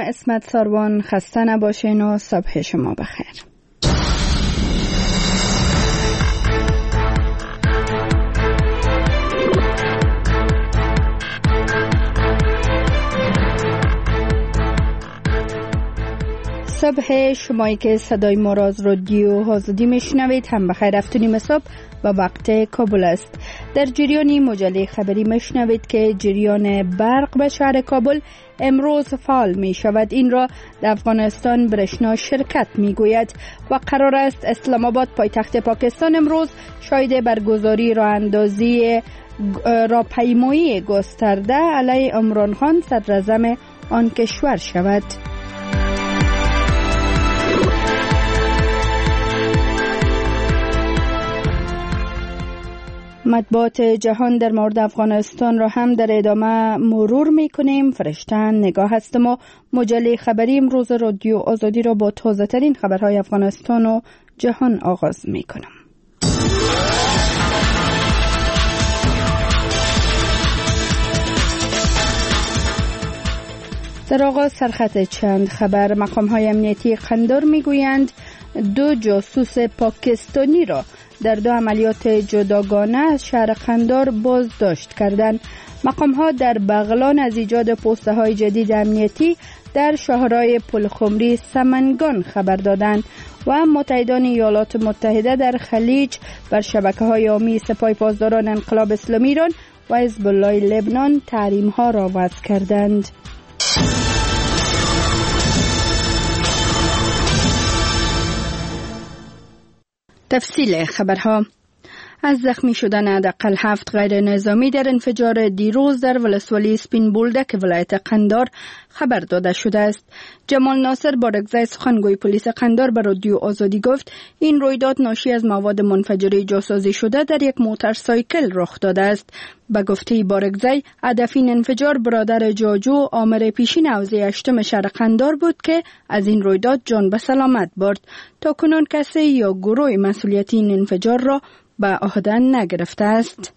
اسمت ساروان، خسته نباشین و صبح شما بخیر. صبح شمایی که صدای ما را از رادیو آزادی میشنوید هم بخیر. 7:30 صبح و وقت کابل است. در جریان مجله خبری میشنوید که جریان برق به شهر کابل امروز فعال می شود. این را در افغانستان برشنا شرکت می گوید و قرار است اسلام آباد پایتخت پاکستان امروز شاهد برگزاری راه اندازی راهپیمایی گسترده علیه عمران خان صدراعظم آن کشور شود. مطبوعات جهان در مورد افغانستان را هم در ادامه مرور می کنیم. فرشتن نگاه هستم و مجله خبری امروز رادیو آزادی را با تازه ترین خبرهای افغانستان و جهان آغاز می کنم. در آغاز سرخط چند خبر. مقام‌های امنیتی قندار می‌گویند 2 جاسوس پاکستانی را در 2 عملیات جداگانه از شهر قندار بازداشت کردند. مقام‌ها در بغلان از ایجاد پست‌های جدید امنیتی در شهرهای پلخمری سمنگان خبر دادند و متحدان ایالات متحده در خلیج بر شبکه‌های عامی سپاه پاسداران انقلاب اسلامی ایران و حزب الله لبنان تحریم‌ها را وضع کردند. تفصیل خبرها. از زخمی شدن حداقل 7 غیر نظامی در انفجار دیروز در ولسوالی سپین بولدک ولایت قندار خبر داده شده است. جمال ناصر بارگزای سخنگوی پلیس قندار به رادیو آزادی گفت این رویداد ناشی از مواد منفجره جاسازی شده در یک موتورسایکل رخ داده است. به گفته بارگزای هدف این انفجار برادر جاجو آمر پیشین حوزه 8 شهر قندار بود که از این رویداد جان به سلامت برد. تاکنون کسی یا گروه مسئولیت این انفجار را به عهده نگرفته است.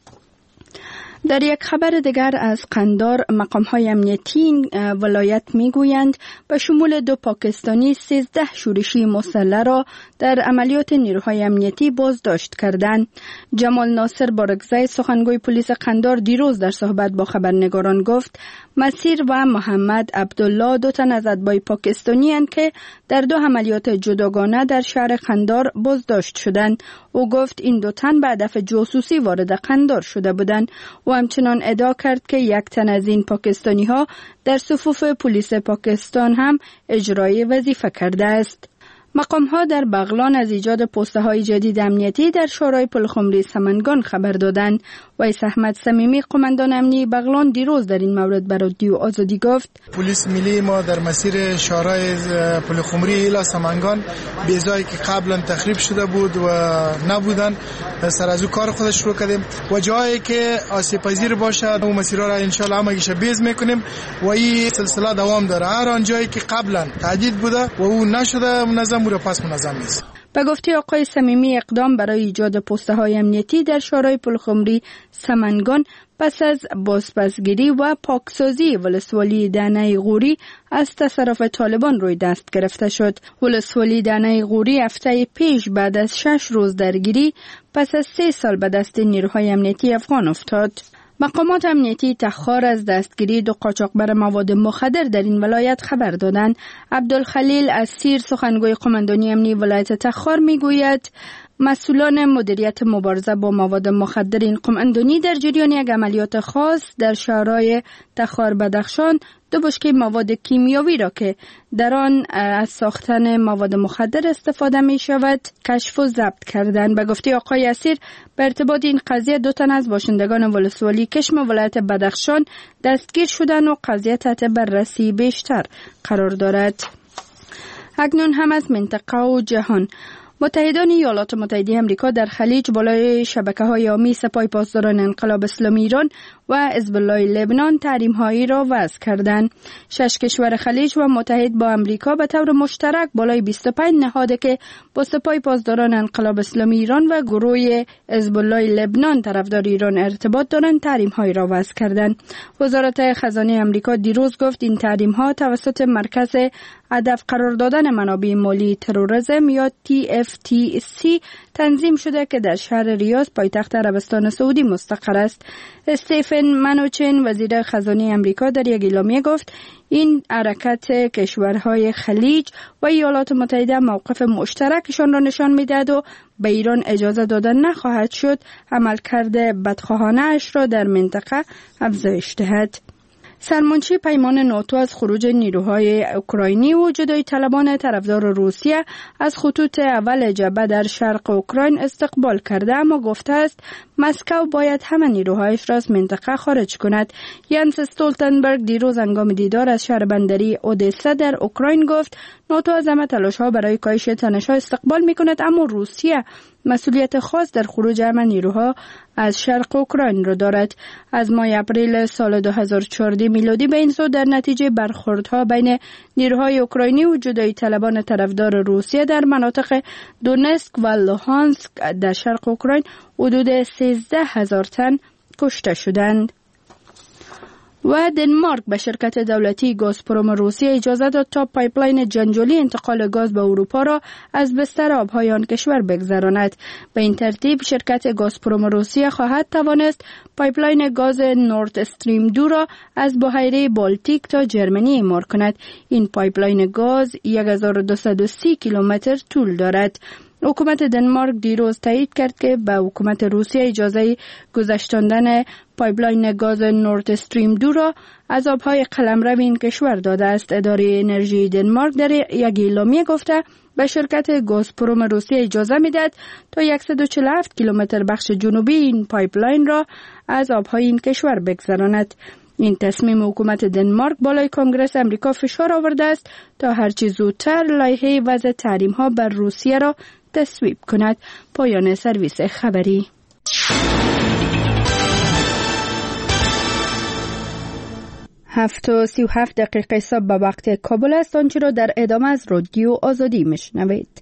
در یک خبر دیگر از قندار، مقام‌های امنیتی ولایت می‌گویند به شمول 2 پاکستانی 13 شورشی مسلح را در عملیات نیروهای امنیتی بازداشت کردند. جمال ناصر بارگزای سخنگوی پلیس قندار دیروز در صحبت با خبرنگاران گفت مسیر و محمد عبدالله 2 تن از اتباع پاکستانی اند که در 2 عملیات جداگانه در شهر قندار بازداشت شدند. او گفت این 2 تن به هدف جاسوسی وارد قندار شده بودند و همچنان ادعا کرد که 1 تن از این پاکستانی ها در صفوف پلیس پاکستان هم اجرای وظیفه کرده است. مقام‌ها در بغلان از ایجاد پست‌های جدید امنیتی در شورای پلخمری سمنگان خبر دادند. ویس احمد صمیمی قماندان امنیتی بغلان دیروز در این مورد به رادیو آزادی گفت پلیس ملی ما در مسیر شورای پلخمری الی سمنگان به جایی که قبلا تخریب شده بود و نبودن سر از او کار خودش شروع کردیم و جایی که آسیب پذیر باشه اون مسیرها را ان شاء الله همگیش بیز میکنیم و این سلسله دوام داره. هر آن جایی که قبلا تعدیل بوده و او نشده منظم رو پس منظم نیست. به گفته آقای صمیمی اقدام برای ایجاد پست‌های امنیتی در شورای پلخمری سمنگان پس از بازپسگیری و پاکسازی ولسوالی دانه غوری از تصرف طالبان روی دست گرفته شد. ولسوالی دانه غوری هفته پیش بعد از 6 روز درگیری پس از 3 سال به دست نیروهای امنیتی افغان افتاد. مقامات امنیتی تخار از دستگیری 2 قاچاقبر مواد مخدر در این ولایت خبر دادند. عبدالخلیل اسیر سخنگوی قماندانی امنیتی ولایت تخار میگوید مسئولان مدیریت مبارزه با مواد مخدر این قماندانی در جریان یک عملیات خاص در شهرهای تخار بدخشان 2 بشکه مواد کیمیاوی را که در آن از ساختن مواد مخدر استفاده می شود کشف و ضبط کردند. به گفته آقای اسیر به ارتباط این قضیه 2 تن از باشندگان ولسوالی کشم ولایت بدخشان دستگیر شدند و قضیه تحت بررسی بیشتر قرار دارد. اکنون هم از منطقه و جهان. متحدان ایالات متحده آمریکا در خلیج بالای شبکه‌های عامی سپاه پاسداران انقلاب اسلامی ایران و حزب الله لبنان تحریم‌هایی را وضع کردند. 6 کشور خلیج و متحد با آمریکا به طور مشترک بالای 25 نهاد که با سپاه پاسداران انقلاب اسلامی ایران و گروه حزب الله لبنان طرفدار ایران ارتباط دارند تحریم‌هایی را وضع کردند. وزارت خزانه آمریکا دیروز گفت این تحریم‌ها توسط مرکز هدف قرار دادن منابع مالی تروریسم یا TFTC تنظیم شده که در شهر ریاض پایتخت عربستان سعودی مستقر است. استیفن منوچن وزیر خزانه آمریکا در یک اعلامیه گفت این حرکت کشورهای خلیج و ایالات متحده موقف مشترکشان را نشان می‌دهد و به ایران اجازه داده نخواهد شد عملکرد بدخواهانه اش را در منطقه افزایش دهد. سرمنشی پیمان ناتو از خروج نیروهای اوکراینی و جدایی طلبان طرفدار روسیه از خطوط اول جبهه در شرق اوکراین استقبال کرده، اما گفته است مسکو باید همه نیروهایش را از منطقه خارج کند. ینس استولتنبرگ دیروز هنگام دیدار از شهر بندری اودسا در اوکراین گفت ناتو از همه تلاش‌ها برای کاهش تنش‌ها استقبال می‌کند، اما روسیه مسئولیت خاص در خروج همه نیروها از شرق اوکراین را دارد. از ماه اپریل سال 2014 میلادی به این سو در نتیجه برخوردها بین نیروهای اوکراینی و جدایی طلبان طرفدار روسیه در مناطق دونسک و لوهانسک در شرق اوکراین حدود 13,000 تن کشته شدند. و دنمارک به شرکت دولتی گازپروم روسیه اجازه داد تا پایپلاین جنجالی انتقال گاز به اروپا را از بستر آبهای آن کشور بگذراند. به این ترتیب شرکت گازپروم روسیه خواهد توانست پایپلاین گاز نورد استریم 2 را از بحیره بالتیک تا جرمنی اعمار کند. این پایپلاین گاز 1230 کیلومتر طول دارد. حکومت دنمارک دیروز تایید کرد که به حکومت روسیه اجازه گذشتاندن پایپلاین گاز نورد استریم 2 را از آبهای قلمرو این کشور داده است. اداره انرژی دنمارک در یک اعلامیه گفته به شرکت گازپروم روسیه اجازه میدهد تا 147 کیلومتر بخش جنوبی این پایپلاین را از آبهای این کشور بگذراند. این تصمیم حکومت دنمارک بالای کنگره آمریکا فشار آورده است تا هرچه زودتر لایحه وضع تحریم‌ها بر روسیه را تصویب کند. پایان سرویس خبری. 7:37 صبح به وقت کابل است. آنچه را در ادامه از رادیو آزادی میشنوید.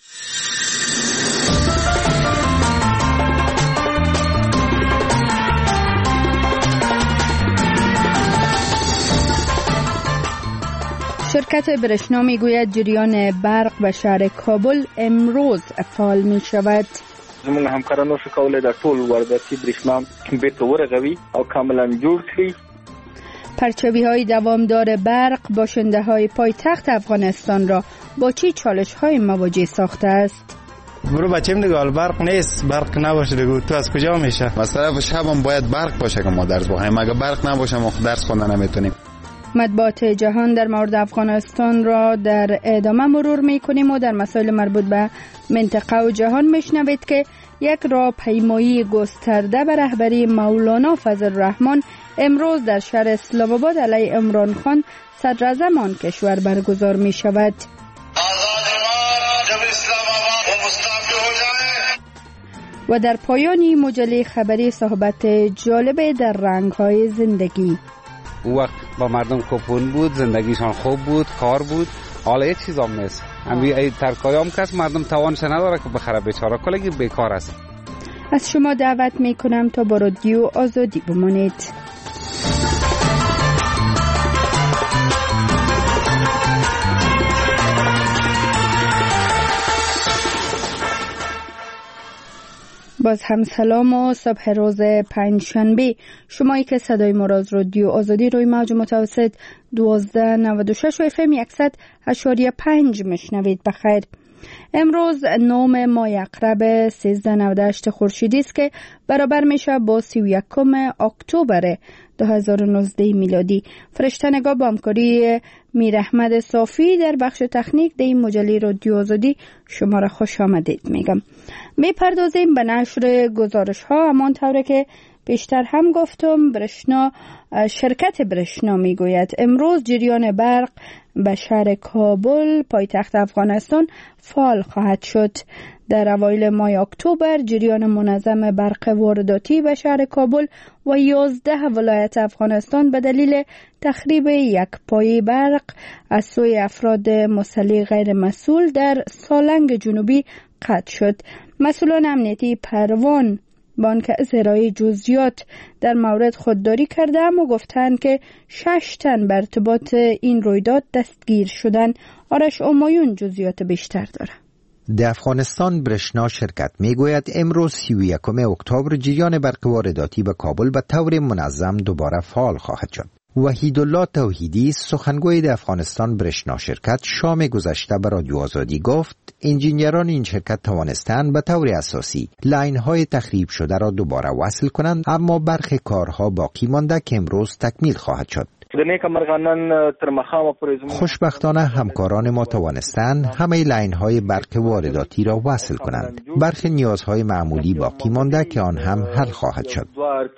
شرکت برشنا میگوید جریان برق به شهر کابل امروز فعال می شود. زموږ همکارانو څه کولای د ټول وارداتي برېښنا بیرته ورغوي او کاملا جوړ کړي. پرچاوی‌های دوامدار برق باشنده‌های پایتخت افغانستان را با چه چالش‌های مواجه ساخته است؟ برو بچه‌م دیگه حال برق نیست، برق نباشه دیگه تو از کجا میشه؟ مثلا شب هم باید برق باشه که ما درس بخونیم، اگه برق نباشه ما درس خوندن نمیتونیم. مطبوعات جهان در مورد افغانستان را در ادامه مرور می‌کنیم و در مسائل مربوط به منطقه و جهان میشنوید که یک راهپیمایی گسترده به رهبری مولانا فضل الرحمن امروز در شهر اسلام آباد علیه عمران خان صدراعظم آن کشور برگزار می شود. و در پایانی مجله خبری صحبت جالب در رنگ‌های زندگی. او وقت با مردم کپون بود، زندگیشان خوب بود، کار بود. حالا یه چیز هم نیست. همین ترکایی هم کس مردم توانش نداره که بخره، بیچاره کلگی بیکار است. از شما دعوت میکنم تا با رادیو آزادی بمانید. باز هم سلام و صبح روز پنجشنبه. شمایی که صدای ما را از رادیو آزادی روی موج متوسط 1296 و FM 100.5 میشنوید. بخیر. امروز 9 ماه عقرب 1398 خورشیدی است که برابر میشه با 31 اکتبر 2019 میلادی. فرشته نگاه با همکاری میر احمد صافی در بخش تکنیک در این مجله رادیو آزادی شما را خوش آمدید میگم. میپردازیم به نشر گزارش ها همان طوره که پیشتر هم گفتم شرکت برشنا میگوید امروز جریان برق به شهر کابل پایتخت افغانستان فعال خواهد شد. در اوایل ماه اکتبر جریان منظم برق وارداتی به شهر کابل و 11 ولایت افغانستان به دلیل تخریب یک پایه برق از سوی افراد مسلح غیر مسئول در سالنگ جنوبی قطع شد. مسئولان امنیتی پروان با آنکه از ارائه جزئیات در مورد خودداری کرده و گفتند که 6 تن به ارتباط این رویداد دستگیر شدند. آرش امایون جزئیات بیشتر داره. در افغانستان برشنا شرکت میگوید امروز 31 اکتبر جریان برق وارداتی به کابل به طور منظم دوباره فعال خواهد شد. وحیدالله توحیدی سخنگوی در افغانستان برشنا شرکت شام گذشته به رادیو آزادی گفت انجینیران این شرکت توانستند به طور اساسی لاین‌های تخریب شده را دوباره وصل کنند، اما برخی کارها باقی مانده که امروز تکمیل خواهد شد. خوشبختانه همکاران ما توانستند همه لاین‌های برق وارداتی را وصل کنند. برخی نیازهای معمولی باقی مانده که آن هم حل خواهد شد.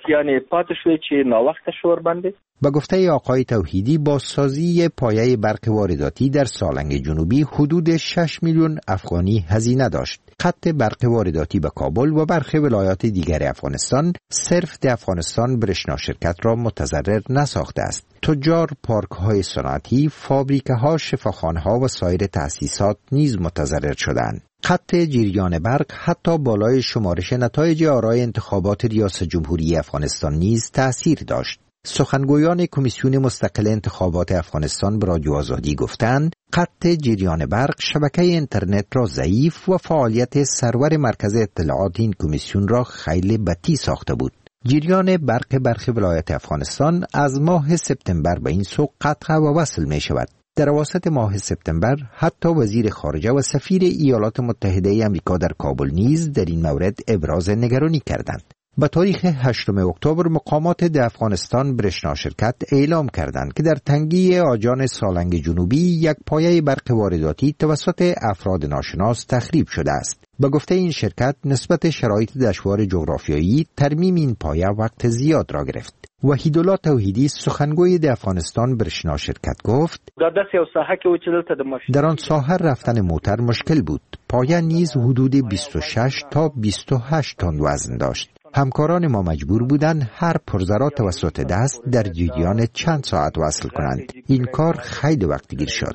با گفته آقای توحیدی بازسازی پایه برق وارداتی در سالنگ جنوبی حدود 6 میلیون افغانی هزینه داشت. خط برق وارداتی به کابل و برخی ولایات دیگر افغانستان صرف در افغانستان برشنا شرکت را متضرر نساخته است. تجار، پارک‌های صنعتی، فابریکه‌ها، شفاخانه‌ها و سایر تأسیسات نیز متضرر شدند. خط جریان برق حتی بالای شمارش نتایج آرای انتخابات ریاست جمهوری افغانستان نیز تأثیر داشت. سخنگویان کمیسیون مستقل انتخابات افغانستان به رادیو آزادی گفتند خط جریان برق شبکه اینترنت را ضعیف و فعالیت سرور مرکز اطلاعات این کمیسیون را خیلی بطیء ساخته بود. جریان برق برخی ولایت افغانستان از ماه سپتامبر به این سو قطع و وصل می شود. در اواسط ماه سپتامبر حتی وزیر خارجه و سفیر ایالات متحده آمریکا در کابل نیز در این مورد ابراز نگرانی کردند. به تاریخ 8 اکتبر مقامات در افغانستان برشنا شرکت اعلام کردند که در تنگی آجان سالنگ جنوبی یک پایه برق وارداتی توسط افراد ناشناس تخریب شده است. به گفته این شرکت نسبت شرایط دشوار جغرافیایی ترمیم این پایه وقت زیاد را گرفت. وحیدالله توحیدی سخنگوی در افغانستان برشنا شرکت گفت در آن ساحه رفتن موتر مشکل بود. پایه نیز حدود 26 تا 28 تن وزن داشت. همکاران ما مجبور بودند هر پرزه را توسط دست در جریان چند ساعت وصل کنند. این کار خیلی وقت گیر شد.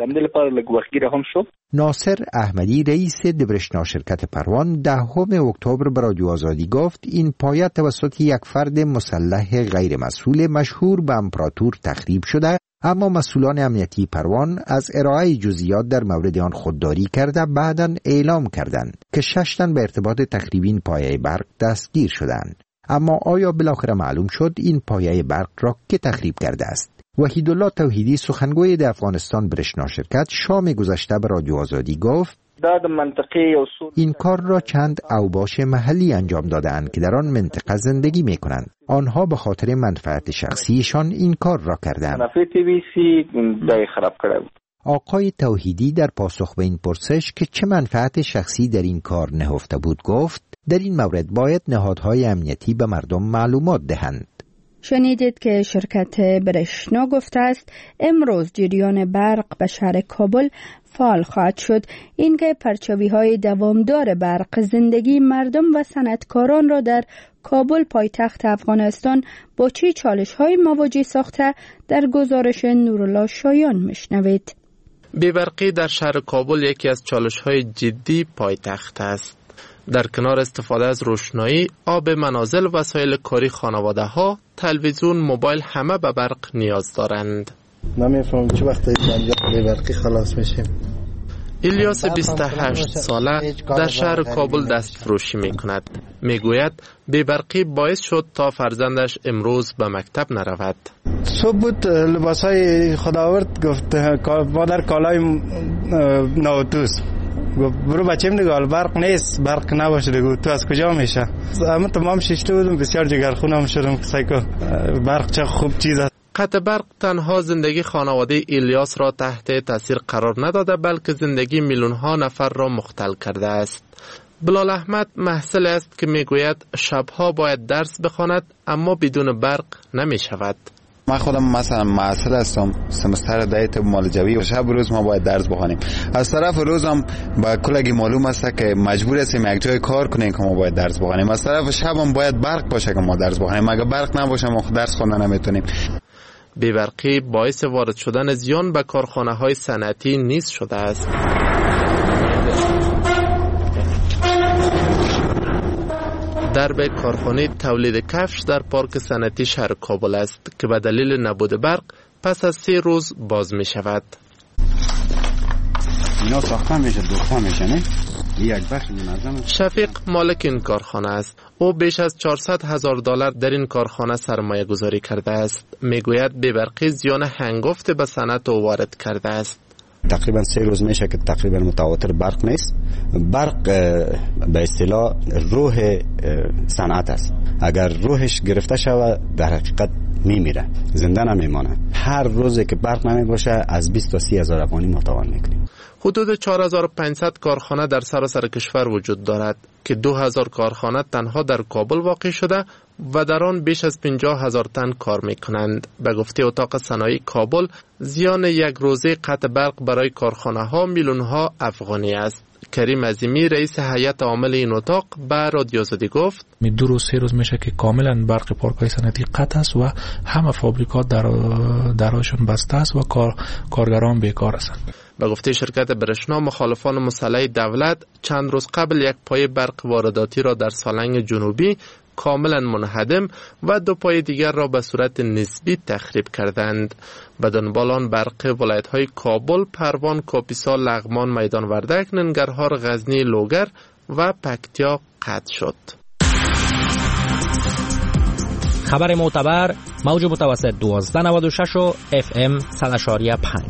ناصر احمدی رئیس برشنا شرکت پروان 10 اکتبر به رادیو آزادی گفت این پایه توسط یک فرد مسلح غیر مسئول مشهور به امپراتور تخریب شده، اما مسئولان امنیتی پروان از ارائه جزئیات در مورد آن خودداری کرده بعداً اعلام کردند که 6 تن به ارتباط تخریب این پایه برق دستگیر شدند. اما آیا بالاخره معلوم شد این پایه برق را که تخریب کرده است؟ وحیدالله توحیدی سخنگوی در افغانستان برشنا شرکت شام گذشته به رادیو آزادی گفت این کار را چند اوباش محلی انجام دادند که در آن منطقه زندگی می کنند. آنها به خاطر منفعت شخصیشان این کار را کردند. آقای توحیدی در پاسخ به این پرسش که چه منفعت شخصی در این کار نهفته بود گفت در این مورد باید نهادهای امنیتی به مردم معلومات دهند. شنیدید که شرکت برشنا گفته است امروز جریان برق به شهر کابل فعال خواهد شد. اینکه پرچاوی‌های دوامدار برق زندگی مردم و صنعتکاران را در کابل پایتخت افغانستان با چه چالش‌های مواجه ساخته در گزارش نورالله شایان میشنوید. بی‌برقی در شهر کابل یکی از چالش‌های جدی پایتخت است. در کنار استفاده از روشنایی، آب منازل، وسایل کاری خانواده‌ها، تلویزیون، موبایل همه به برق نیاز دارند. نمی‌فهمم چه وقتی بی‌برقی خلاص میشیم. الیاس 28 ساله در شهر کابل دست فروشی می کند. می گوید بی‌برقی باعث شد تا فرزندش امروز به مکتب نرود. صبح بود لباسای خداوند گفت مادر کالای نوتوس گفت برو بچه‌م نگاه برق نیست، برق نباشه دیگه تو از کجا میشه؟ اما تمام شیشته بودم بسیار جگرخونم شدم که سایکو برق چه خوب چیز است. قطع برق تنها زندگی خانواده الیاس را تحت تاثیر قرار نداده بلکه زندگی میلیون ها نفر را مختل کرده است. بلال احمد محصل است که میگوید شبها باید درس بخواند اما بدون برق نمی شود. من خودم مثلا محصل هستم، سمستر دایت مالجوی و شب روز ما باید درس بخونیم. از طرف روزم با کلگی معلوم است که مجبور هستیم یک جای کار کنیم که ما باید درس بخونیم. از طرف شبم باید برق باشه که ما درس بخونیم. اگه برق نباشه ما درس خوندن نمیتونیم. بی‌برقی باعث وارد شدن زیان به کارخانه‌های صنعتی نیز شده است. درب کارخانه تولید کفش در پارک صنعتی شهر کابل است که به دلیل نبود برق پس از 3 روز باز می شود. اینا ساخته میشه، دوخته میشه نه؟ یک بخش منظم. شفیق مالک این کارخانه است. او بیش از $400,000 در این کارخانه سرمایه گذاری کرده است. میگوید بی‌برقی زیان هنگفت به صنعت او وارد کرده است. تقریبا 3 روز میشه که تقریبا متواتر برق نیست. برق به اصطلاح روح صنعت است. اگر روحش گرفته شود در حقیقت میمیره، زنده نمیمانه. هر روزی که برق نمیباشه از 20 تا 30,000 افغانی ما تاوان میکنیم. حدود 4500 کارخانه در سراسر کشور وجود دارد که 2000 کارخانه تنها در کابل واقع شده و در آن بیش از 50,000 تن کار میکنند. به گفته اتاق صنایع کابل زیان یک روزه قطع برق برای کارخانه ها میلیون ها افغانی است. کریم عظیمی رئیس هیئت عامل این اتاق به رادیو آزادی گفت 2 روز 3 روز میشه که کاملا برق پارک‌های صنعتی قطع است و همه فابریکات دراشون بسته است و کارگران بیکار هستند. به گفته شرکت برشنا مخالفان مسلح دولت چند روز قبل یک پای برق وارداتی را در سالنگ جنوبی کاملا منهدم و 2 پای دیگر را به صورت نسبی تخریب کردند. به دنبال آن برق ولایت‌های کابل، پروان، کاپیسا، لغمان، میدان وردک، ننگرهار، غزنی، لوگر و پکتیا قطع شد. خبر معتبر موج متوسط 1296 و FM 100.5.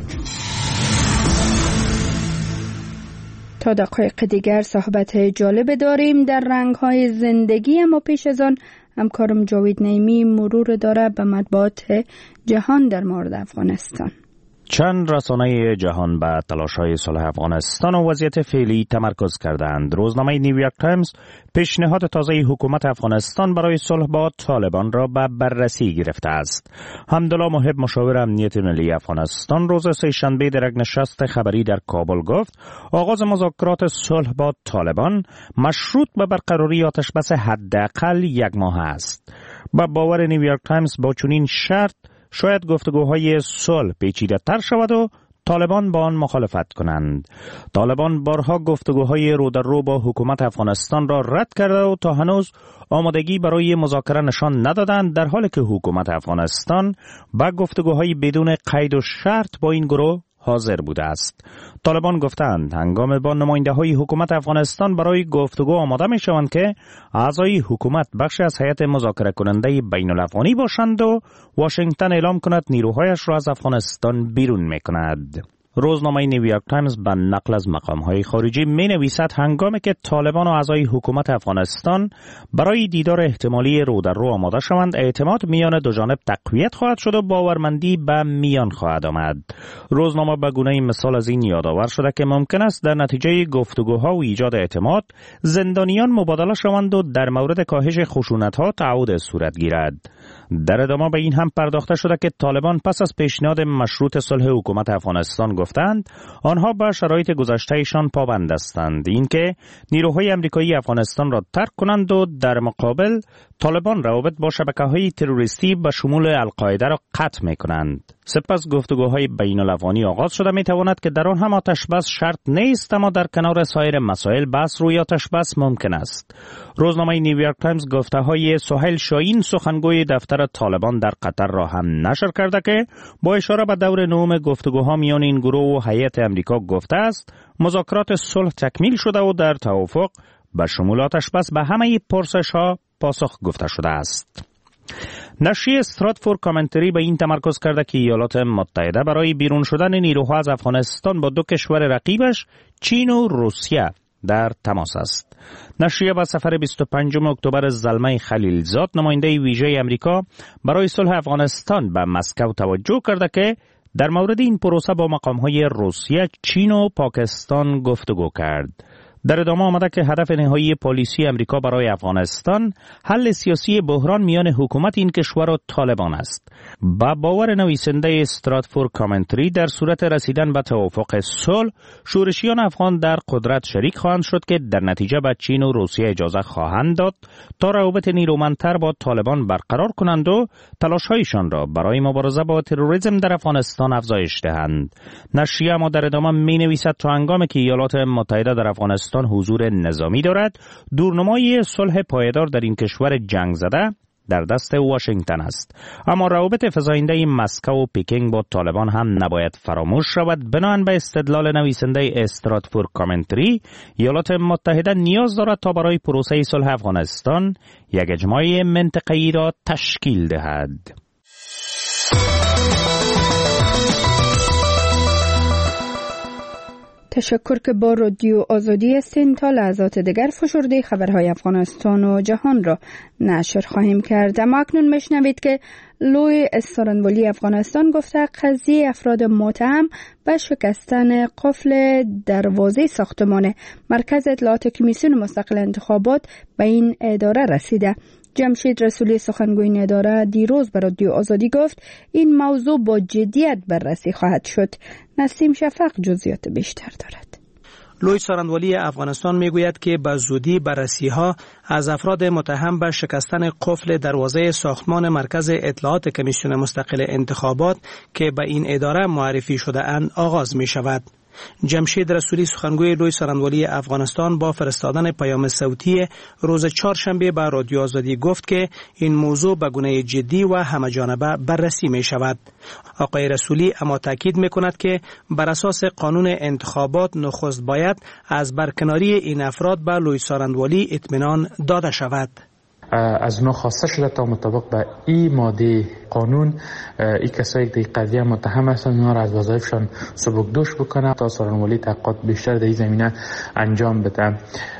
تا دقایق دیگر صحبت جالب داریم در رنگ‌های زندگی، اما پیش از آن همکارم جاوید نعیمی مرور داره به مطبوعات جهان در مورد افغانستان. چند رسانه جهان به تلاش‌های صلح افغانستان و وضعیت فعلی تمرکز کردند. روزنامه نیویورک تایمز پیشنهاد تازه حکومت افغانستان برای صلح با طالبان را به بررسی گرفته است. حمدالله محب مشاور امنیت ملی افغانستان روز سه‌شنبه در یک نشست خبری در کابل گفت آغاز مذاکرات صلح با طالبان مشروط به برقراری آتشبس حداقل 1 ماه است. با باور نیویورک تایمز با چنین شرط شاید گفتگوهای صلح پیچیده‌تر شود و طالبان با آن مخالفت کنند. طالبان بارها گفتگوهای رو در رو با حکومت افغانستان را رد کرده و تا هنوز آمادگی برای مذاکره نشان ندادند، در حالی که حکومت افغانستان با گفتگوهای بدون قید و شرط با این گروه حاضر بوده است. طالبان گفتند هنگام با نماینده‌های حکومت افغانستان برای گفتگو آماده می‌شوند که اعضای حکومت بخش از هیئت مذاکره کننده بین‌الافغانی باشند و واشنگتن اعلام کند نیروهایش را از افغانستان بیرون می‌کند. روزنامه نیویورک تایمز به نقل از مقام‌های خارجی می‌نویسد هنگامی که طالبان و اعضای حکومت افغانستان برای دیدار احتمالی رو در رو آماده شوند، اعتماد میان دو جانب تقویت خواهد شد و باورمندی به میان خواهد آمد. روزنامه به گونه مثال از این یادآور شده که ممکن است در نتیجه گفتگوها و ایجاد اعتماد زندانیان مبادله شوند و در مورد کاهش خشونت‌ها تعهد صورت گیرد. در ادامه به این هم پرداخته شده که طالبان پس از پیشنهاد مشروط صلح حکومت افغانستان گفتند آنها به شرایط گذشته‌شان پابند هستند، اینکه نیروهای آمریکایی افغانستان را ترک کنند و در مقابل طالبان روابط با شبکه‌های تروریستی به شمول القاعده را قطع می‌کنند. سپس گفتگوهای بین‌الافغانی آغاز شده می‌تواند که در آن هم آتش‌بس شرط نیست، اما در کنار سایر مسائل بحث روی آتش‌بس ممکن است. روزنامه نیویورک تایمز گفته‌های سهیل شاهین سخنگوی دفتر طالبان در قطر را هم نشر کرده که با اشاره به دور نهم گفتگوها میان این گروه و هیئت آمریکا گفته است مذاکرات صلح تکمیل شده و در توافق به شمول آتش‌بس به همه پرسش‌ها پاسخ گفته شده است. نشریه استراتفورد کامنتری به این تمرکز کرده که ایالات متحده برای بیرون شدن نیروها از افغانستان با 2 کشور رقیبش چین و روسیه در تماس است. نشریه با سفر 25 اکتبر زلمه خلیلزاد نماینده ویژه امریکا برای صلح افغانستان به مسکو توجه کرده که در مورد این پروسه با مقام‌های روسیه، چین و پاکستان گفتگو کرد. در ادامه آمده که هدف نهایی پالیسی امریکا برای افغانستان حل سیاسی بحران میان حکومت این کشور و طالبان است. با باور نویسنده استراتفورد کامنتری در صورت رسیدن به توافق صلح، شورشیان افغان در قدرت شریک خواهند شد که در نتیجه به چین و روسیه اجازه خواهند داد تا روابط نیرومندتر با طالبان برقرار کنند و تلاش‌هایشان را برای مبارزه با تروریسم در افغانستان افزایش دهند. نشریه ما در ادامه می‌نویسد تا هنگامی که ایالات متحده در افغانستان حضور نظامی دارد، دورنمای صلح پایدار در این کشور جنگ زده در دست واشنگتن است. اما روابط فزاینده مسکو و پکینگ با طالبان هم نباید فراموش شود. بنابراین به استدلال نویسنده استراتفورد کامنتری، ایالات متحده نیاز دارد تا برای پروسه صلح افغانستان یک اجماع منطقه‌ای را تشکیل دهد. تشکر که با رادیو آزادی هستین. تا لحظات دیگر فشرده خبرهای افغانستان و جهان را نشر خواهیم کرد. اما اکنون میشنوید که لوی سارنوالی افغانستان گفته قضیه افراد متهم به شکستن قفل دروازه ساختمان مرکز اطلاعات کمیسیون مستقل انتخابات به این اداره رسیده. جمشید رسولی سخنگوی این اداره دیروز به رادیو آزادی گفت این موضوع با جدیت بررسی خواهد شد. نسیم شفق جزئیات بیشتر دارد. لوی سارنوالی افغانستان میگوید که به زودی بررسی‌ها از افراد متهم به شکستن قفل دروازه ساختمان مرکز اطلاعات کمیسیون مستقل انتخابات که به این اداره معرفی شده اند آغاز می شود. جمشید رسولی سخنگوی لوی سارنوالی افغانستان با فرستادن پیام صوتی روز چهارشنبه به رادیو آزادی گفت که این موضوع به گونه جدی و همه‌جانبه بررسی می شود. آقای رسولی اما تاکید می کند که بر اساس قانون انتخابات نخست باید از برکناری این افراد به لوی سارنوالی اطمینان داده شود. از اونا خواسته شده تا مطابق به این ماده قانون این کسایی که در قضیه متهم هستند اونا را از وظایفشان سبکدوش بکنه تا سارنوالی تحقیقات بیشتر در این زمینه انجام بده.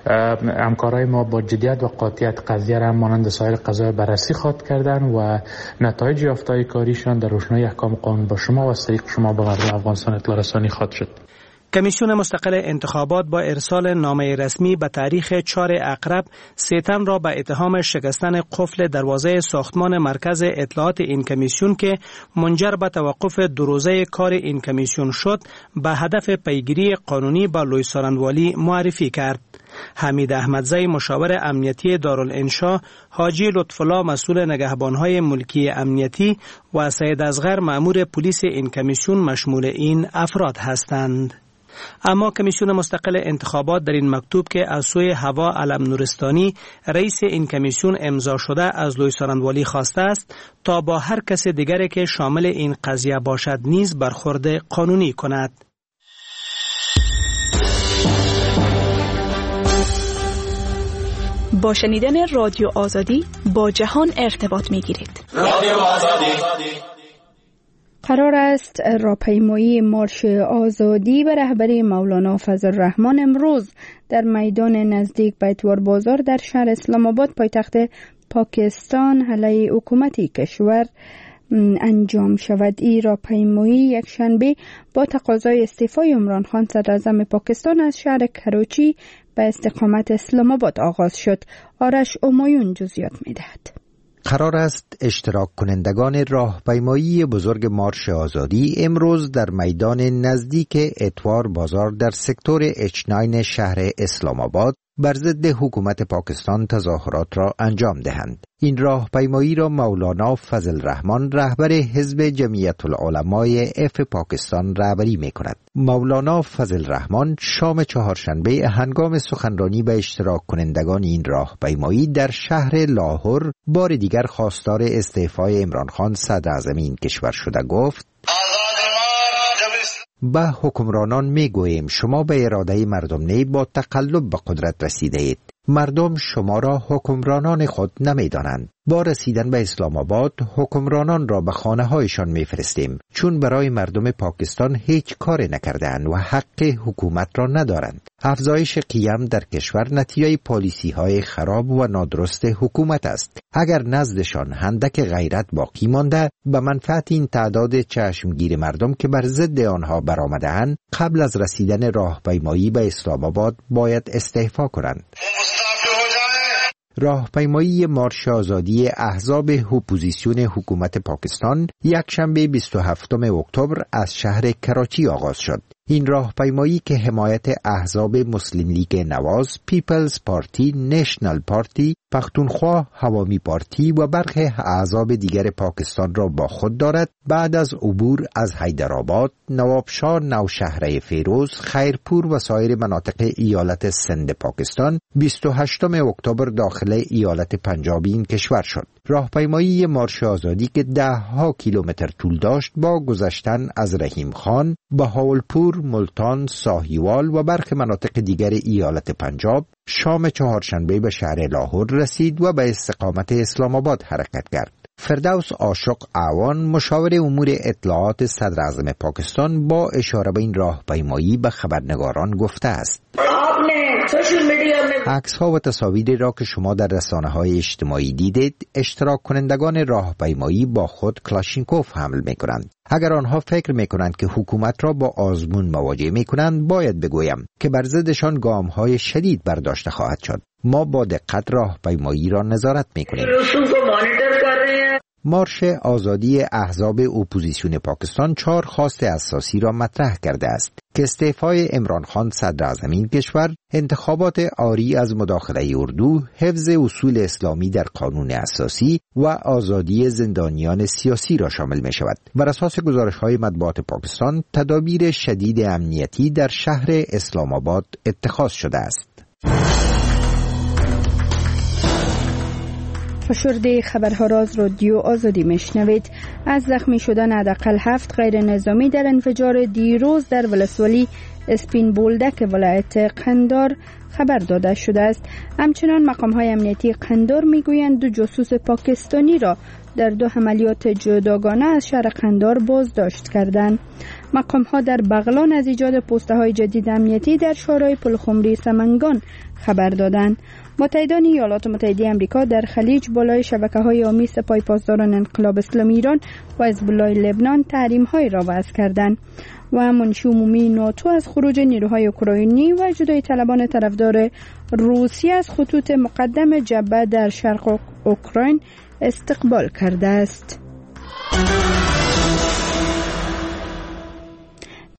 همکارای ما با جدیت و قاطعیت قضیه را مانند سایر قضایا بررسی خواهد کردن و نتایج یافته‌های کاریشان در روشنایی احکام قانون با شما و از طریق شما به مردم افغانستان اطلاع رسانی خواهد شد. کمیسیون مستقل انتخابات با ارسال نامه رسمی به تاریخ 4 اقرب ستم را به اتهام شکستن قفل دروازه ساختمان مرکز اطلاعات این کمیسیون که منجر به توقف 2 روزه کار این کمیسیون شد به هدف پیگیری قانونی با لوی سارنوالی معرفی کرد. حمید احمدزی مشاور امنیتی دارالانشا، حاجی لطفالله مسئول نگهبانهای ملکی امنیتی و سید اصغر مأمور پلیس این کمیسیون مشمول این افراد هستند. اما کمیسیون مستقل انتخابات در این مکتوب که از سوی هوا علم نورستانی رئیس این کمیسیون امضا شده از لوی سارنوالی خواسته است تا با هر کس دیگری که شامل این قضیه باشد نیز برخورد قانونی کند. با شنیدن رادیو آزادی با جهان ارتباط می‌گیرید. رادیو آزادی قرار است راهپیمایی مارش آزادی به رهبری مولانا فضل الرحمن امروز در میدان نزدیک به اتوار بازار در شهر اسلام آباد پایتخت پاکستان علیه حکومت کشور انجام شود. این راهپیمایی یک شنبه با تقاضای استعفای عمران خان صدراعظم پاکستان از شهر کراچی به استقامت اسلام آباد آغاز شد. آرش امایون جزئیات می‌دهد. قرار است اشتراک کنندگان راهپیمایی بزرگ مارش آزادی امروز در میدان نزدیک اتوار بازار در سکتور اچ9 شهر اسلام آباد بر ضد حکومت پاکستان تظاهرات را انجام دهند. این راهپیمایی را مولانا فضل الرحمن رهبر حزب جمعیت العلمای اف پاکستان رهبری می‌کند. مولانا فضل الرحمن شام چهارشنبه هنگام سخنرانی به اشتراک کنندگان این راهپیمایی در شهر لاهور بار دیگر خواستار استعفای عمران خان صدراعظم این کشور شده گفت: به حکمرانان میگوییم شما به اراده مردم نی با تقلب به قدرت رسیده اید. مردم شما را حکمرانان خود نمی‌دانند. با رسیدن به اسلام آباد حکمرانان را به خانه هایشان می‌فرستیم، چون برای مردم پاکستان هیچ کار نکردند و حق حکومت را ندارند. افزایش قیم در کشور نتیجه پالیسی‌های خراب و نادرست حکومت است. اگر نزدشان اندک غیرت باقی مانده، به منفعت این تعداد چشمگیر مردم که بر ضد آنها برآمده‌اند، قبل از رسیدن راهپیمایی به اسلام آباد باید استعفا کنند. راهپیمایی مارش آزادی احزاب اپوزیسیون حکومت پاکستان یکشنبه 27 اکتبر از شهر کراچی آغاز شد. این راهپیمایی که حمایت احزاب مسلم لیگ نواز، پیپلز پارتی، نیشنل پارتی، پختونخوا، عوامی پارتی و برخی احزاب دیگر پاکستان را با خود دارد، بعد از عبور از حیدرآباد، نوابشاه، نوشهره فیروز، خیرپور و سایر مناطق ایالت سند پاکستان 28 اکتبر داخل ایالت پنجاب این کشور شد. راهپیمایی مارش آزادی که 10 کیلومتر طول داشت با گذشتن از رحیم خان، بهاولپور، ملتان، ساهیوال و برخی مناطق دیگر ایالت پنجاب شام چهارشنبه به شهر لاهور رسید و به استقامت اسلام آباد حرکت کرد. فردوس عاشق اعوان، مشاور امور اطلاعات صدر اعظم پاکستان، با اشاره به این راهپیمایی به خبرنگاران گفته است: عکس‌ها و تصاویری را که شما در رسانه‌های اجتماعی دیدید، اشتراک کنندگان راهپیمایی با خود کلاشینکوف حمل می‌کنند. اگر آنها فکر می‌کنند که حکومت را با آزمون مواجه می‌کنند، باید بگویم که بر ضدشان گام‌های شدید برداشته خواهد شد. ما با دقت راهپیمایی را نظارت می‌کنیم. مارش آزادی احزاب اپوزیسیون پاکستان 4 خواست اساسی را مطرح کرده است که استعفای عمران خان صدر اعظم این کشور، انتخابات عاری از مداخله اردو، حفظ اصول اسلامی در قانون اساسی و آزادی زندانیان سیاسی را شامل می شود. بر اساس گزارش‌های مطبوعات پاکستان، تدابیر شدید امنیتی در شهر اسلام آباد اتخاذ شده است. فشرده خبرها را از رادیو آزادی میشنوید. از زخمی شدن حداقل 7 غیر نظامی در انفجار دیروز در ولسوالی اسپین بولدک ولایت قندار خبر داده شده است. همچنان مقام‌های امنیتی قندار میگویند 2 جاسوس پاکستانی را در 2 عملیات جداگانه از شهر قندار بازداشت کردند. مقام‌ها در بغلان از ایجاد پست‌های جدید امنیتی در شورای پلخمری سمنگان خبر دادند. متحدان ایالات متحده آمریکا در خلیج بالای شبکه‌های عامی سپاه پاسداران انقلاب اسلامی ایران و حزب الله لبنان تحریم‌های را وضع کردند و منشی عمومی ناتو از خروج نیروهای اوکراینی و جدای طلبان طرفدار روسیه از خطوط مقدم جبهه در شرق اوکراین استقبال کرده است.